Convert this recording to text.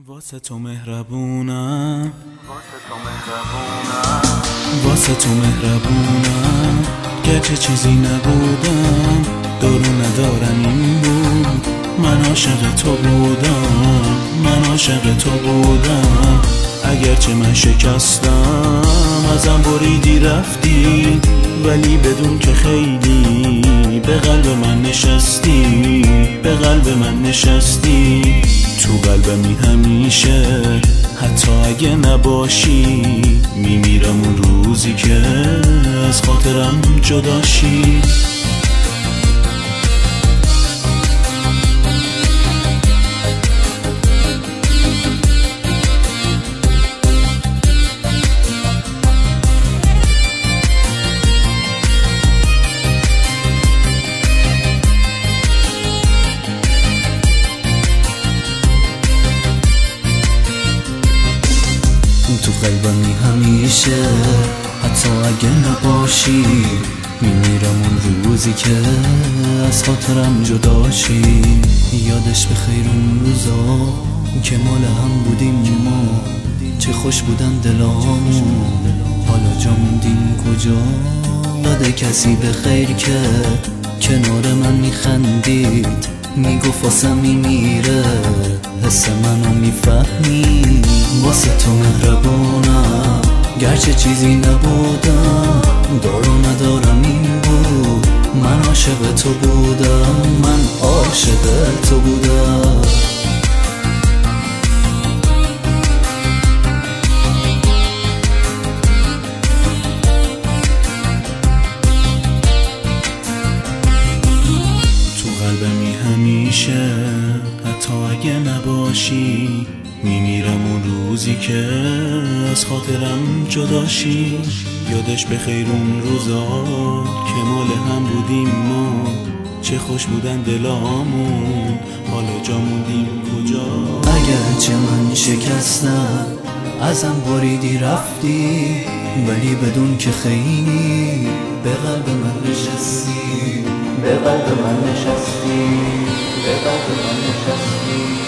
واسه تو مهربونم، واسه تو مهربونم، گرچه چیزی نبودم دارو ندارم این بود. من عاشق تو بودم، من عاشق تو بودم. اگرچه من شکستم ازم بریدی رفتی، ولی بدون که خیلی به قلب من نشستی، به قلب من نشستی. تو قلبمی همیشه حتی اگه نباشی، میمیرم اون روزی که از خاطرم جداشی. تو قلبمی همیشه حتی اگه نباشی، میمیرم اون روزی که از خاطرم جداشی. یادش بخیر اون روزا که مال هم بودیم ما، چه خوش بودن دلامون، حالا جا موندیم کجا؟ یاد کسی بخیر که کنار من میخندید، میگفت واسه میمیره، حس منو میفهمی. واسه تو مهربونم، گرچه چیزی نبودم دارو ندارم این بود. من عاشق تو بودم، من عاشق تو بودم. قلبمی همیشه حتی اگه نباشی، میمیرم اون روزی که از خاطرم جداشی. یادش بخیر اون روزا که مال هم بودیم ما، چه خوش بودن دلامون، حالا جا موندیم کجا؟ اگرچه من شکستم ازم بریدی رفتی، ولی بدون که خیلی به قلب من نشستی، به قلب من نشستی، به قلب من نشستی.